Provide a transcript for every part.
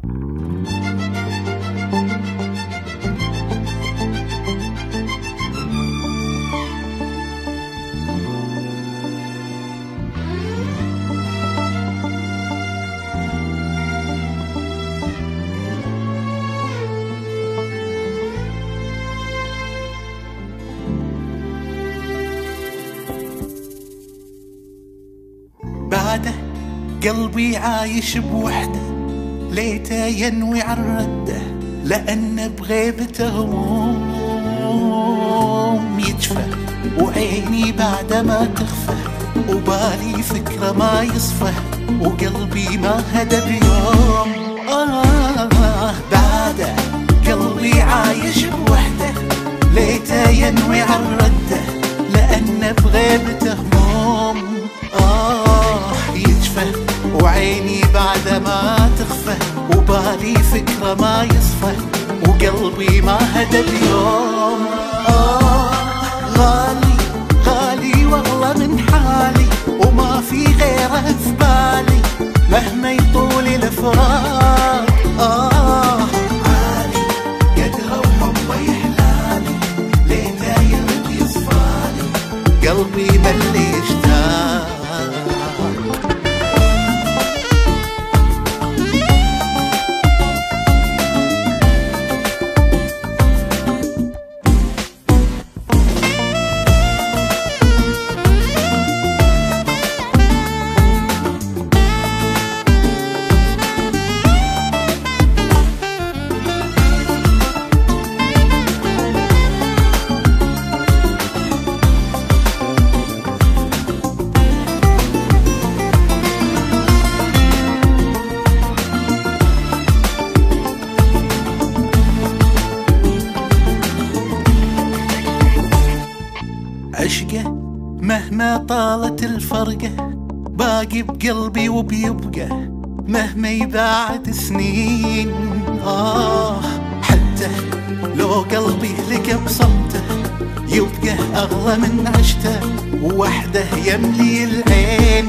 بعده قلبي عايش بوحده، ليته ينوي عالرده، لأن بغيبته هموم يجفى، وعيني بعد ما تخفى، وبالي فكرة ما يصفى، وقلبي ما هدى بيوم. بعده قلبي عايش بوحده، ليته ينوي عالرده، لأن بغيبته هموم يجفى، وعيني بعد ما تخفى، وبالي فكرة ما يصفى، وقلبي ما هدى اليوم. غالي غالي والله من حالي، وما في غيره في بالي، مهما يطول الفراق عالي قدره وحبه يحلالي، ليته يرد يصفالي، قلبي ملي يشتاق. عشقه مهما طالت الفرقة، باقي بقلبي وبيبقى مهما يبعد سنين. حتى لو قلبي لك بصمته، يبقى أغلى من عشته، ووحده يملي العين.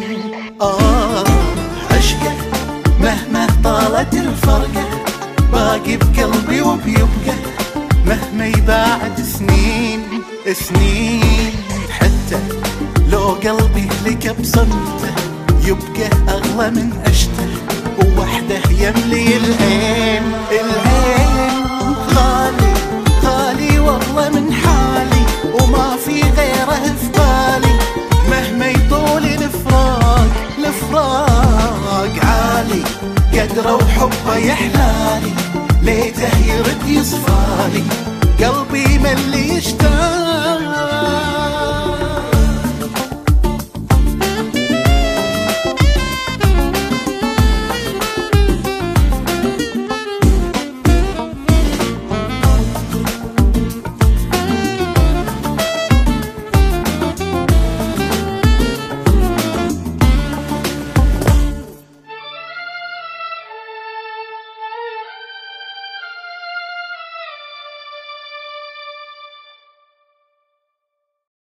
عشقه مهما طالت الفرقة، باقي بقلبي وبيبقى مهما يبعد سنين سنين. حتى لو قلبي لك بصمته، يبقى أغلى من عشته، ووحده يملي العين. العين غالي غالي والله من حالي، وما في غيره في بالي، مهما يطول الفراق عالي قدره وحبه يحلالي، ليته يرد يصفالي، قلبي ملي يشتاق.